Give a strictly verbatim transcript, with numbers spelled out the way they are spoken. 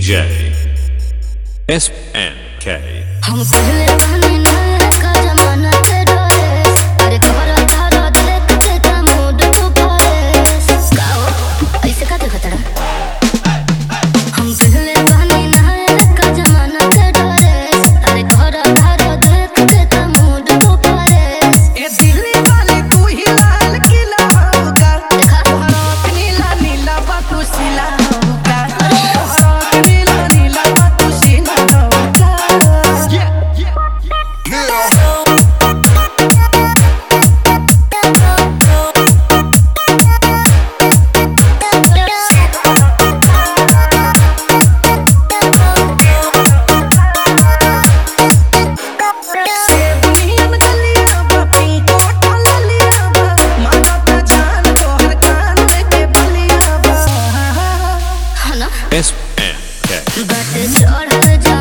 J S N K हम पहले बहनी ना का जमाना के डरे अरे खबर तारा देख के ता मूड को पाए गाओ ऐसे का देखत रहा हम पहले बहनी ना का जमाना के डरे अरे खबर तारा देख के ता मूड को पाए ए दिल्ली वाली तू ही लाल किला होगा हरक नीला नीला बातू सिला होगा हरक नीला नीला बातू सिला होगा S N K बट चढ़ जा